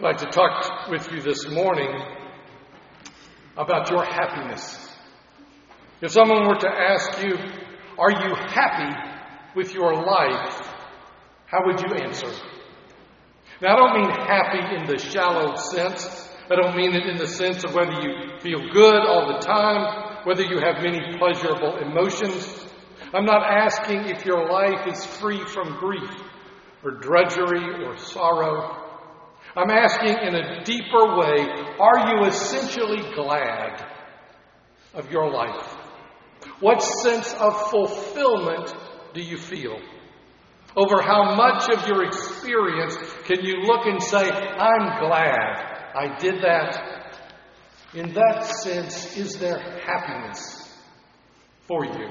I'd like to talk with you this morning about your happiness. If someone were to ask you, are you happy with your life? How would you answer? Now, I don't mean happy in the shallow sense. I don't mean it in the sense of whether you feel good all the time, whether you have many pleasurable emotions. I'm not asking if your life is free from grief or drudgery or sorrow. I'm asking in a deeper way, are you essentially glad of your life? What sense of fulfillment do you feel? Over how much of your experience can you look and say, I'm glad I did that? In that sense, is there happiness for you?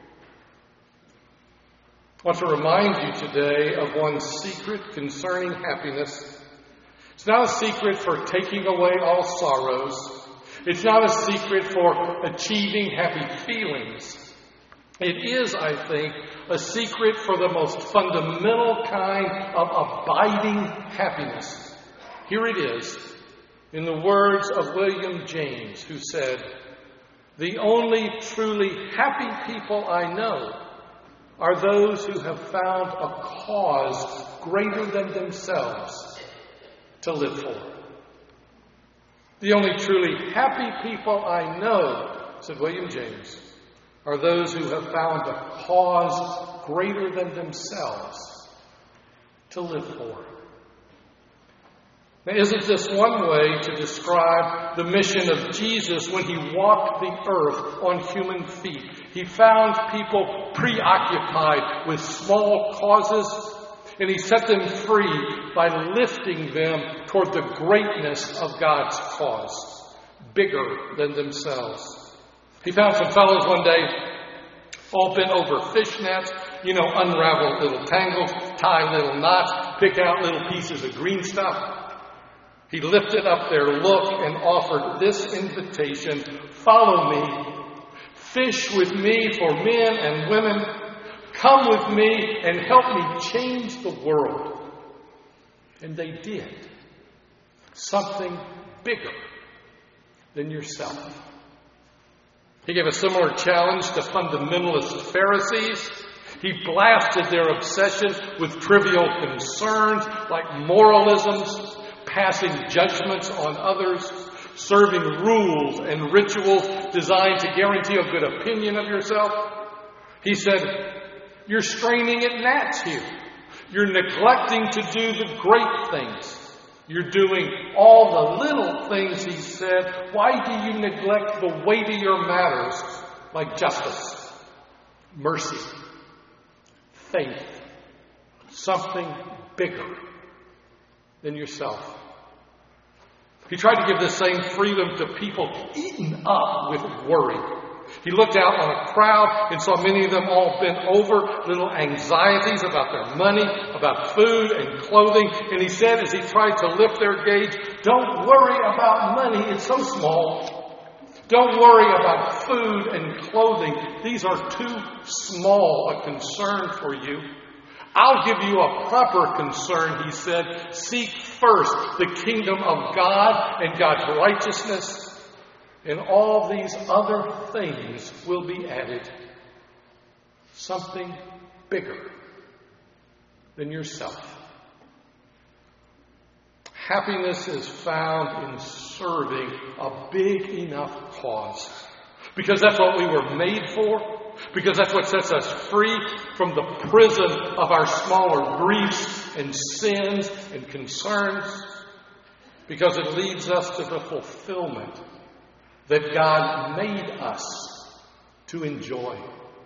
I want to remind you today of one secret concerning happiness. It's not a secret for taking away all sorrows. It's not a secret for achieving happy feelings. It is, I think, a secret for the most fundamental kind of abiding happiness. Here it is, in the words of William James, who said, "The only truly happy people I know are those who have found a cause greater than themselves to live for." The only truly happy people I know, said William James, are those who have found a cause greater than themselves to live for. Now, isn't this one way to describe the mission of Jesus when he walked the earth on human feet? He found people preoccupied with small causes, and he set them free by lifting them toward the greatness of God's cause, bigger than themselves. He found some fellows one day, all bent over fish nets, unravel little tangles, tie little knots, pick out little pieces of green stuff. He lifted up their look and offered this invitation, "Follow me, fish with me for men and women. Come with me and help me change the world." And they did. Something bigger than yourself. He gave a similar challenge to fundamentalist Pharisees. He blasted their obsession with trivial concerns like moralisms, passing judgments on others, serving rules and rituals designed to guarantee a good opinion of yourself. He said, "You're straining at gnats here. You're neglecting to do the great things. You're doing all the little things," he said. "Why do you neglect the weightier matters like justice, mercy, faith, something bigger than yourself?" He tried to give the same freedom to people eaten up with worry. He looked out on a crowd and saw many of them all bent over, little anxieties about their money, about food and clothing. And he said, as he tried to lift their gauge, "Don't worry about money, it's so small. Don't worry about food and clothing. These are too small a concern for you. I'll give you a proper concern," he said. "Seek first the kingdom of God and God's righteousness, and all these other things will be added." Something bigger than yourself. Happiness is found in serving a big enough cause. Because that's what we were made for. Because that's what sets us free from the prison of our smaller griefs and sins and concerns. Because it leads us to the fulfillment that God made us to enjoy.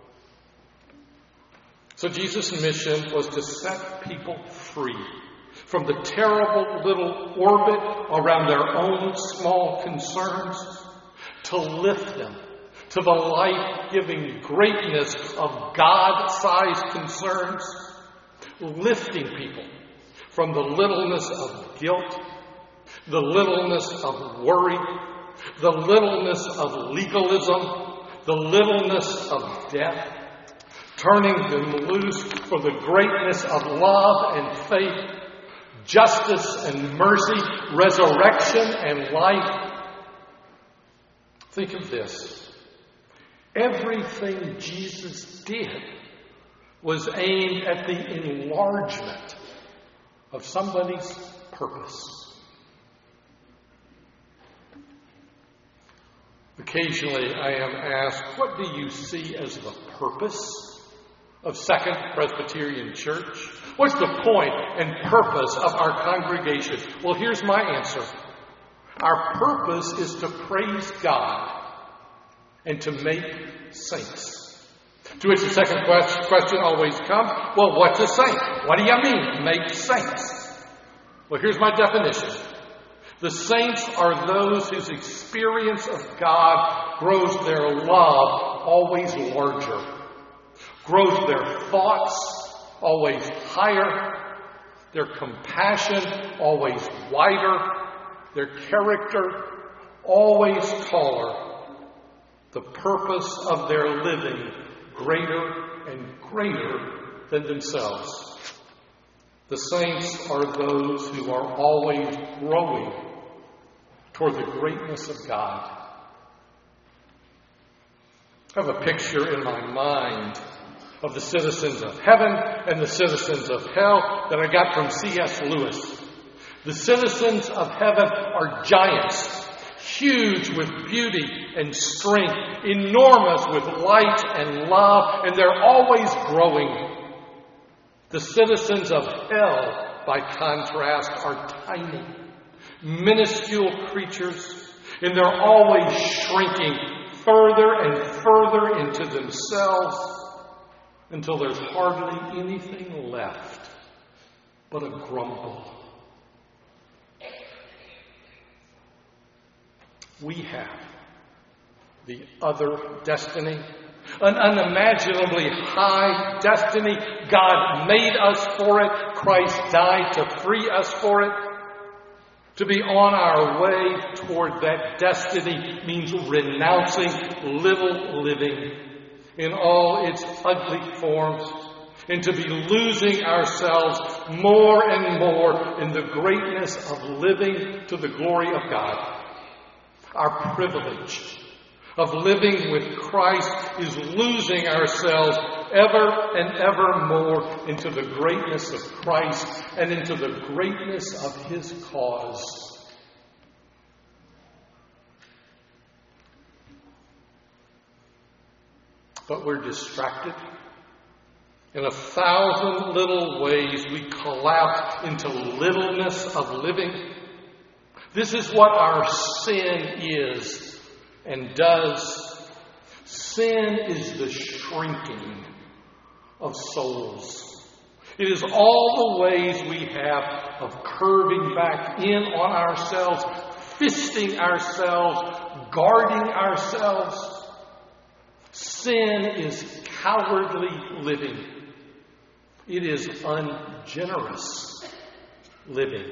So Jesus' mission was to set people free from the terrible little orbit around their own small concerns, to lift them to the life-giving greatness of God-sized concerns, lifting people from the littleness of guilt, the littleness of worry, the littleness of legalism, the littleness of death, turning them loose for the greatness of love and faith, justice and mercy, resurrection and life. Think of this. Everything Jesus did was aimed at the enlargement of somebody's purpose. Occasionally I am asked, what do you see as the purpose of Second Presbyterian Church? What's the point and purpose of our congregation? Well, here's my answer. Our purpose is to praise God and to make saints. To which the second question always comes, well, what's a saint? What do you mean, make saints? Well, here's my definition. The saints are those whose experience of God grows their love always larger, grows their thoughts always higher, their compassion always wider, their character always taller, the purpose of their living greater and greater than themselves. The saints are those who are always growing toward the greatness of God. I have a picture in my mind of the citizens of heaven and the citizens of hell that I got from C.S. Lewis. The citizens of heaven are giants, huge with beauty and strength, enormous with light and love, and they're always growing. The citizens of hell, by contrast, are tiny, minuscule creatures, and they're always shrinking further and further into themselves until there's hardly anything left but a grumble. We have the other destiny, an unimaginably high destiny. God made us for it. Christ died to free us for it. To be on our way toward that destiny means renouncing little living in all its ugly forms, and to be losing ourselves more and more in the greatness of living to the glory of God. Our privilege of living with Christ is losing ourselves ever and ever more into the greatness of Christ and into the greatness of His cause. But we're distracted. In 1,000 little ways, we collapse into littleness of living. This is what our sin is and does. Sin is the shrinking of souls. It is all the ways we have of curving back in on ourselves, fisting ourselves, guarding ourselves. Sin is cowardly living. It is ungenerous living.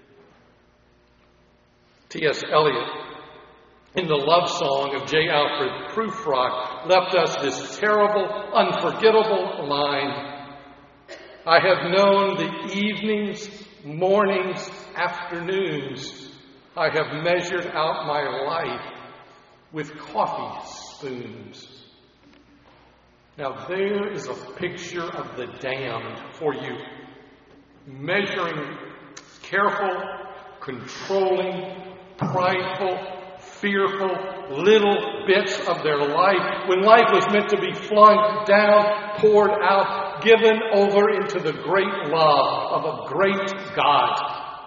T.S. Eliot, in the love song of J. Alfred Prufrock, left us this terrible, unforgettable line. I have known the evenings, mornings, afternoons. I have measured out my life with coffee spoons. Now there is a picture of the damned for you. Measuring careful, controlling, prideful, fearful little bits of their life when life was meant to be flung down, poured out, given over into the great love of a great God.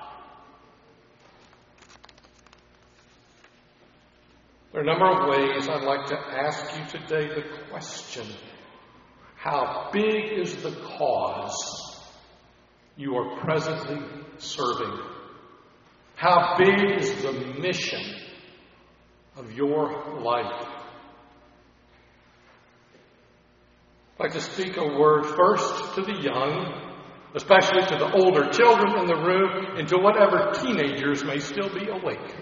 There are a number of ways I'd like to ask you today the question, how big is the cause you are presently serving? How big is the mission of your life? I'd like to speak a word first to the young, especially to the older children in the room, and to whatever teenagers may still be awake.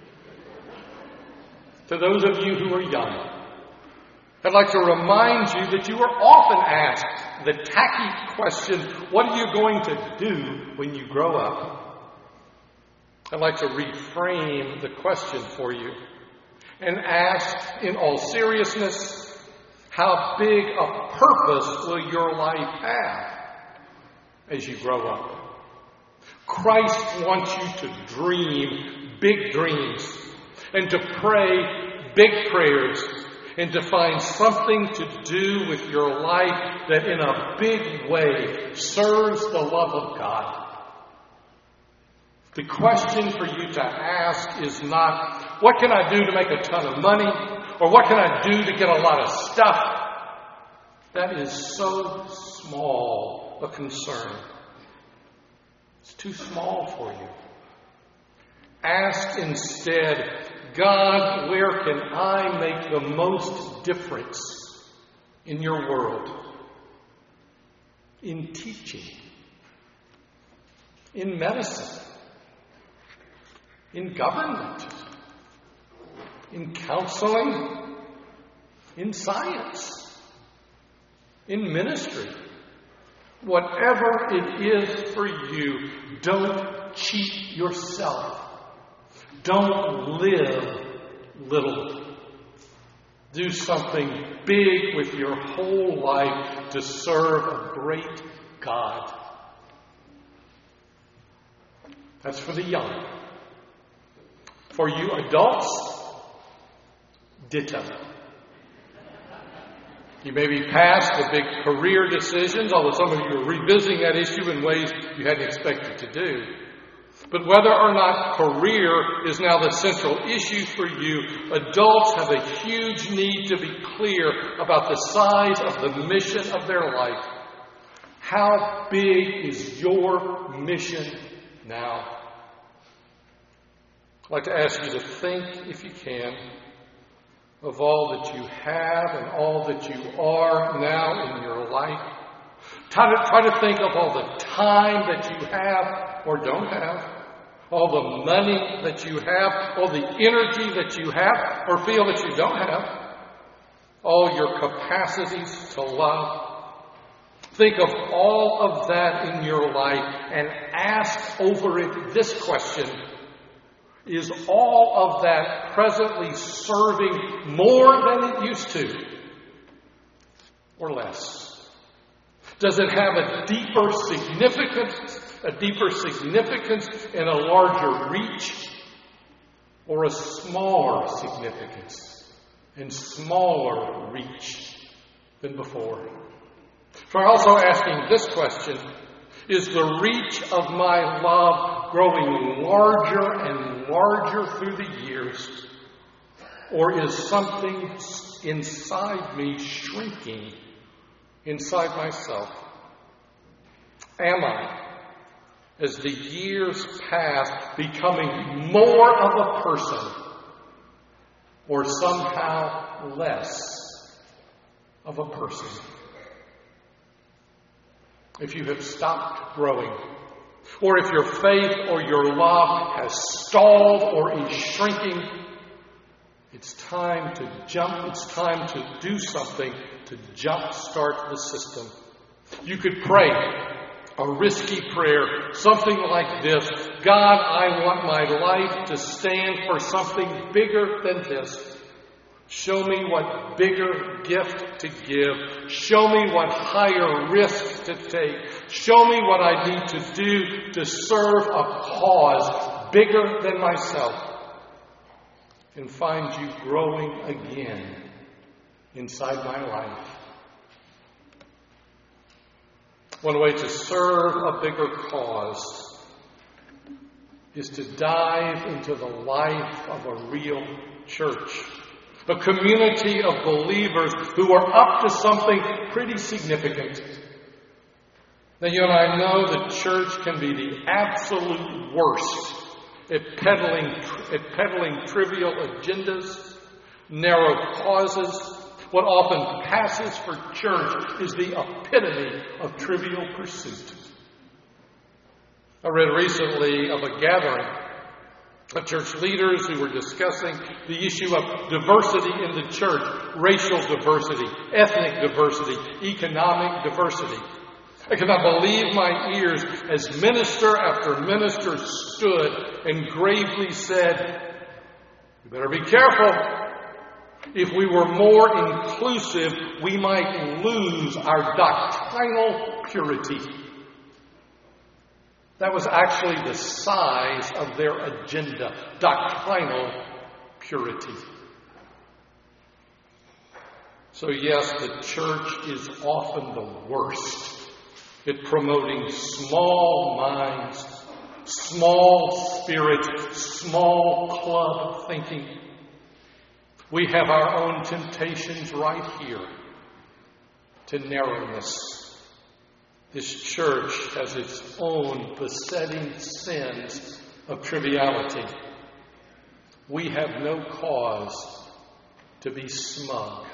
To those of you who are young, I'd like to remind you that you are often asked, the tacky question, what are you going to do when you grow up? I'd like to reframe the question for you and ask in all seriousness, how big a purpose will your life have as you grow up? Christ wants you to dream big dreams and to pray big prayers and to find something to do with your life that in a big way serves the love of God. The question for you to ask is not, what can I do to make a ton of money? Or what can I do to get a lot of stuff? That is so small a concern. It's too small for you. Ask instead, God, where can I make the most difference in your world? In teaching, in medicine, in government, in counseling, in science, in ministry. Whatever it is for you, don't cheat yourself. Don't live little. Do something big with your whole life to serve a great God. That's for the young. For you adults, ditto. You may be past the big career decisions, although some of you are revisiting that issue in ways you hadn't expected to do. But whether or not career is now the central issue for you, adults have a huge need to be clear about the size of the mission of their life. How big is your mission now? I'd like to ask you to think, if you can, of all that you have and all that you are now in your life. Try to think of all the time that you have or don't have, all the money that you have, all the energy that you have or feel that you don't have, all your capacities to love. Think of all of that in your life and ask over it this question. Is all of that presently serving more than it used to? Or less? Does it have a deeper significance and a larger reach? Or a smaller significance and smaller reach than before? For also asking this question, is the reach of my love growing larger and larger through the years? Or is something inside me shrinking inside myself? Am I, as the years pass, becoming more of a person or somehow less of a person? If you have stopped growing, or if your faith or your love has stalled or is shrinking, it's time to jump. It's time to do something to jumpstart the system. You could pray a risky prayer, something like this: God, I want my life to stand for something bigger than this. Show me what bigger gift to give. Show me what higher risk to take. Show me what I need to do to serve a cause bigger than myself. And find you growing again inside my life. One way to serve a bigger cause is to dive into the life of a real church. A community of believers who are up to something pretty significant. Now, you and I know the church can be the absolute worst at peddling trivial agendas, narrow causes. What often passes for church is the epitome of trivial pursuit. I read recently of a gathering of church leaders who were discussing the issue of diversity in the church, racial diversity, ethnic diversity, economic diversity. I could not believe my ears as minister after minister stood and gravely said, "You better be careful. If we were more inclusive, we might lose our doctrinal purity." That was actually the size of their agenda, doctrinal purity. So yes, the church is often the worst at promoting small minds, small spirit, small club thinking. We have our own temptations right here to narrowness. This church has its own besetting sins of triviality. We have no cause to be smug.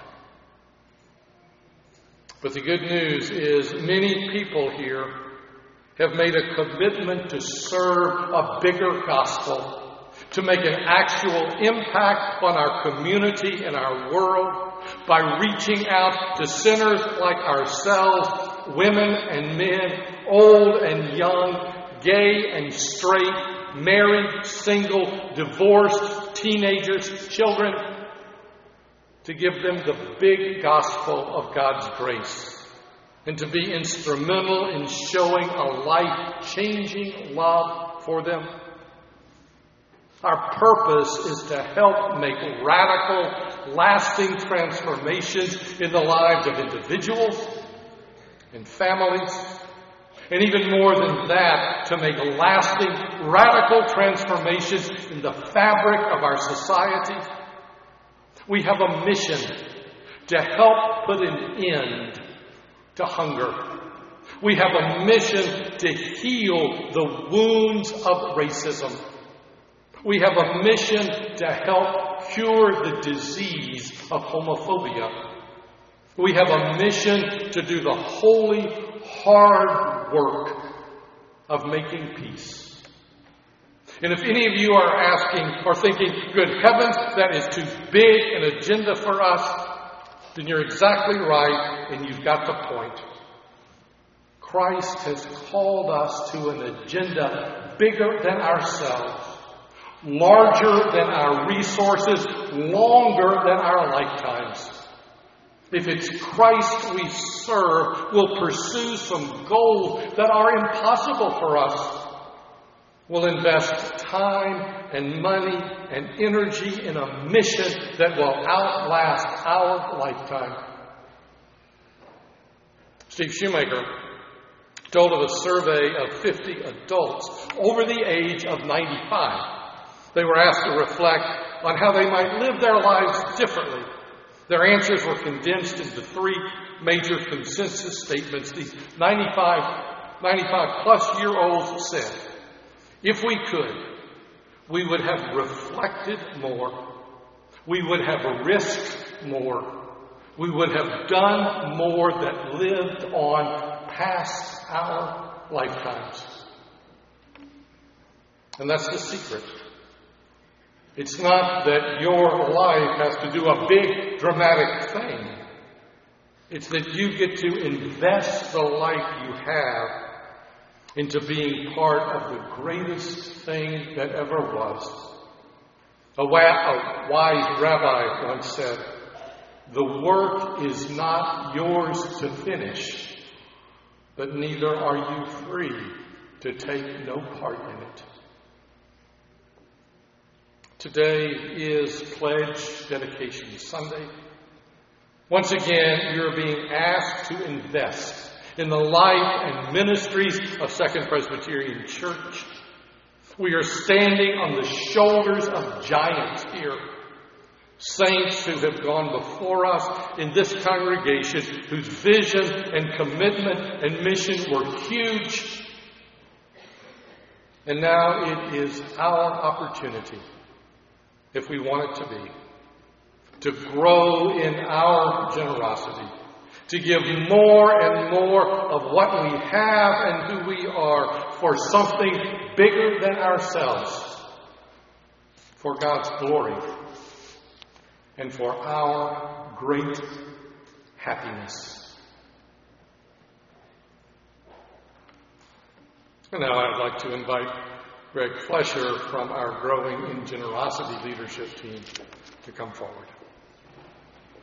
But the good news is many people here have made a commitment to serve a bigger gospel, to make an actual impact on our community and our world by reaching out to sinners like ourselves, women and men, old and young, gay and straight, married, single, divorced, teenagers, children, to give them the big gospel of God's grace and to be instrumental in showing a life-changing love for them. Our purpose is to help make radical, lasting transformations in the lives of individuals and families, and even more than that, to make lasting, radical transformations in the fabric of our society. We have a mission to help put an end to hunger. We have a mission to heal the wounds of racism. We have a mission to help cure the disease of homophobia. We have a mission to do the holy, hard work of making peace. And if any of you are asking or thinking, good heavens, that is too big an agenda for us, then you're exactly right and you've got the point. Christ has called us to an agenda bigger than ourselves, larger than our resources, longer than our lifetimes. If it's Christ we serve, we'll pursue some goals that are impossible for us. We'll invest time and money and energy in a mission that will outlast our lifetime. Steve Shoemaker told of a survey of 50 adults over the age of 95. They were asked to reflect on how they might live their lives differently. Their answers were condensed into 3 major consensus statements. These 95-plus-year-olds said, if we could, we would have reflected more. We would have risked more. We would have done more that lived on past our lifetimes. And that's the secret. It's not that your life has to do a big, dramatic thing. It's that you get to invest the life you have into being part of the greatest thing that ever was. A wise rabbi once said, the work is not yours to finish, but neither are you free to take no part in it. Today is Pledge Dedication Sunday. Once again, you're being asked to invest in the life and ministries of Second Presbyterian Church. We are standing on the shoulders of giants here. Saints who have gone before us in this congregation, whose vision and commitment and mission were huge. And now it is our opportunity, if we want it to be, to grow in our generosity, to give more and more of what we have and who we are for something bigger than ourselves, for God's glory and for our great happiness. And now I'd like to invite Greg Flesher from our Growing in Generosity leadership team to come forward.